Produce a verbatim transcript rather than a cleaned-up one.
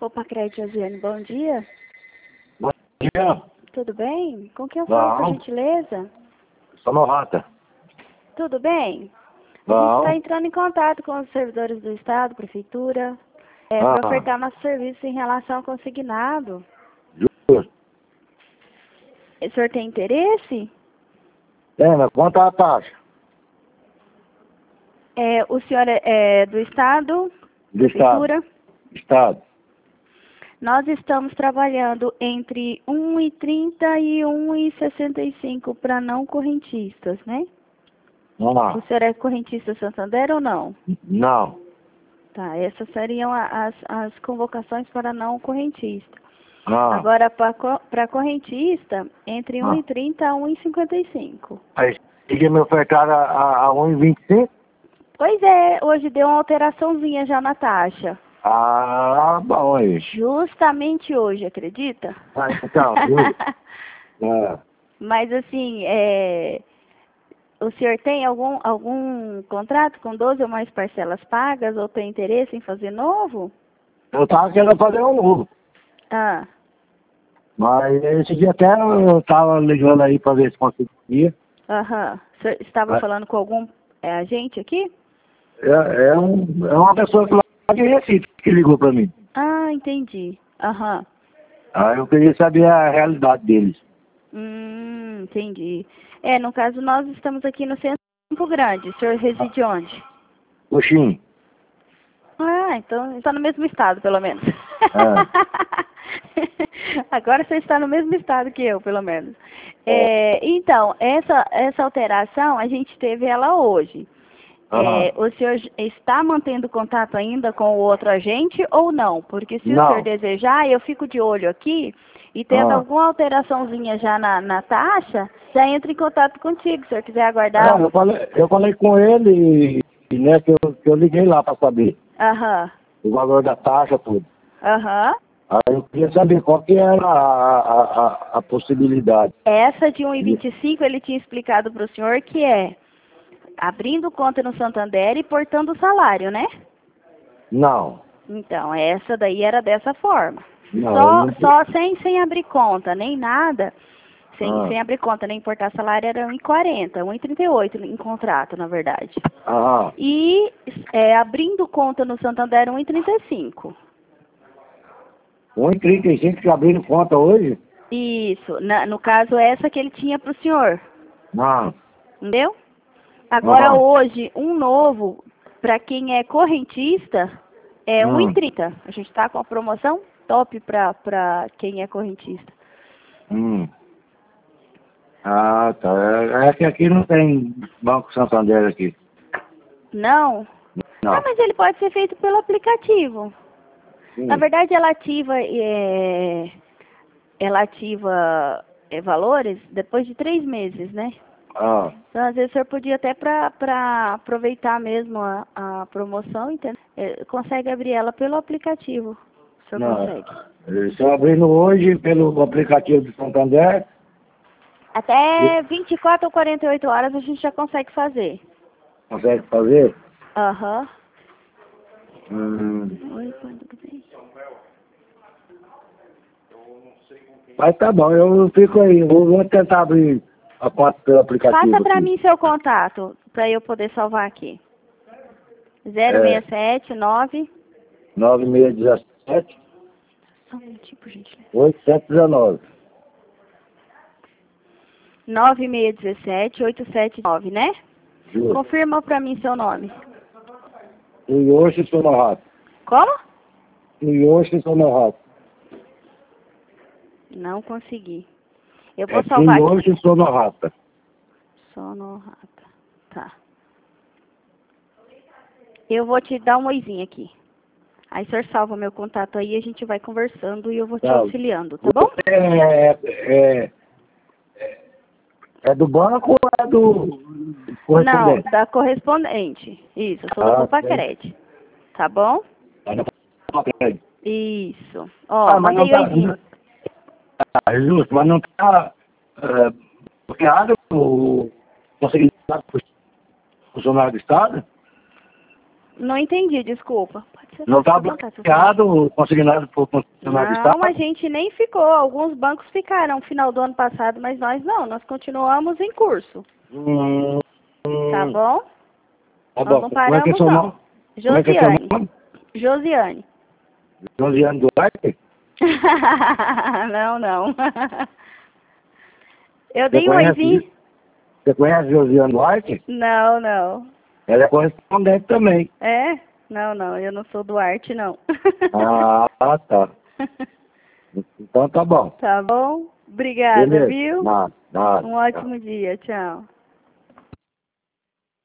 Copacred Josiane, bom dia. Bom dia. Tudo bem? Com quem eu falo, por gentileza? Sonorata. Tudo bem? A Não. gente está entrando em contato com os servidores do Estado, Prefeitura, é, Ah. para ofertar nosso serviço em relação ao consignado. Justo. O senhor tem interesse? É, mas quanto a taxa? É, o senhor é, é do Estado, Do Prefeitura? Estado. Estado. Nós estamos trabalhando entre um e trinta e um e sessenta e cinco para não correntistas, né? Vamos lá. O senhor é correntista Santander ou não? Não. Tá, essas seriam a- as, as convocações para não correntista. Ah. Agora, para correntista, entre um Ah. e trinta a um e cinquenta e cinco. Aí, queria me ofertar a, a, a um e vinte e cinco? Pois é, hoje deu uma alteraçãozinha já na taxa. Ah, bom aí. Justamente hoje, acredita? Ah, então, viu? É. Mas assim, é... o senhor tem algum, algum contrato com doze ou mais parcelas pagas ou tem interesse em fazer novo? Eu tava querendo fazer um novo. Ah, Mas esse dia até eu tava ligando aí pra ver se conseguia. aham. O senhor estava É. falando com algum é, agente aqui? É, é, um, é uma pessoa que lá de Recife que ligou pra mim. Ah, entendi. Aham. Aí eu queria saber a realidade deles. Hum, entendi. É, no caso, nós estamos aqui no centro de Campo Grande. O senhor reside onde? Oxim. Ah, então está no mesmo estado, pelo menos. É. Agora você está no mesmo estado que eu, pelo menos. É, então, essa, essa alteração, a gente teve ela hoje. É, o senhor está mantendo contato ainda com o outro agente ou não? Porque se Não. o senhor desejar, eu fico de olho aqui e tendo Ah. alguma alteraçãozinha já na, na taxa, já entra em contato contigo, se o senhor quiser aguardar. É, eu, falei, eu falei com ele e, né, que eu, que eu liguei lá para saber Aham, o valor da taxa, tudo. aham. Aí eu queria saber qual que era a, a, a, a possibilidade. Essa de um e vinte e cinco ele tinha explicado para o senhor que é abrindo conta no Santander e portando o salário, né? Não. Então, essa daí era dessa forma. Não, Só, eu não... só sem, sem abrir conta, nem nada. Sem, Ah. sem abrir conta, nem importar salário, era um e quarenta, um e trinta e oito em contrato, na verdade. Ah, E é, abrindo conta no Santander, um e trinta e cinco. um e trinta e cinco que abriram conta hoje? Isso. Na, no caso, essa que ele tinha para o senhor. Não. Entendeu? Agora, Ah. hoje, um novo, para quem é correntista, é um e Hum. trinta. A gente está com a promoção top para quem é correntista. Hum. Ah, tá. É, é que aqui não tem Banco Santander aqui. Não? Não. Ah, mas ele pode ser feito pelo aplicativo. Sim. Na verdade, ela ativa, é, ela ativa é, valores depois de três meses, né? Ah. Então, às vezes, o senhor podia até para aproveitar mesmo a, a promoção, entendeu? É, consegue abrir ela pelo aplicativo. O senhor Não. consegue. Estou abrindo hoje pelo aplicativo do Santander. Até vinte e quatro ou quarenta e oito horas a gente já consegue fazer. Consegue fazer? Aham. Hum. Oi, quando que vem? Mas tá bom, eu fico aí. Vou, vou tentar abrir a conta pelo aplicativo. Passa para aqui. mim seu contato, para eu poder salvar aqui. zero seis sete nove nove seis um sete, Só um minutinho, por gentileza. oito sete um nove. nove seis um sete oito sete nove, né? Juro. Confirma para mim seu nome. Yoshi Sonorato. Como? Yoshi Sonorato. Não consegui. Eu vou É salvar aqui. Yoshi Sonorata. Sonorata. Tá. Eu vou te dar um oizinho aqui. Aí o senhor salva meu contato aí, a gente vai conversando e eu vou te Tá. auxiliando, tá bom? É, é, é do banco ou é do Não, correspondente? da correspondente. Isso, eu sou do Ah, Copacred. Tá bom? É do correspondente. Isso. Ó, Ah, mas não mandei tá... oizinho. Ah, é justo, mas não tá... É, bloqueado o conseguido para o funcionário do Estado? Não entendi, desculpa. Pode Não está bloqueado, consignado por funcionário do Estado? Não, a gente nem ficou. Alguns bancos ficaram no final do ano passado, mas nós não. Nós continuamos em curso. Hum, Tá bom? Tá Nós bom. não Como é que é paramos, seu não. nome? Como é que é seu Josiane. nome? Josiane. Josiane Duarte? Não, não. Eu Você dei um conhece, oizinho. você conhece Josiane Duarte? Não, não. Ela é correspondente também. É? Não, não. Eu não sou Duarte, não. Ah, tá. Então tá bom. Tá bom? Obrigada, Beleza. viu? Nada, nada. Um ótimo dia. Tchau.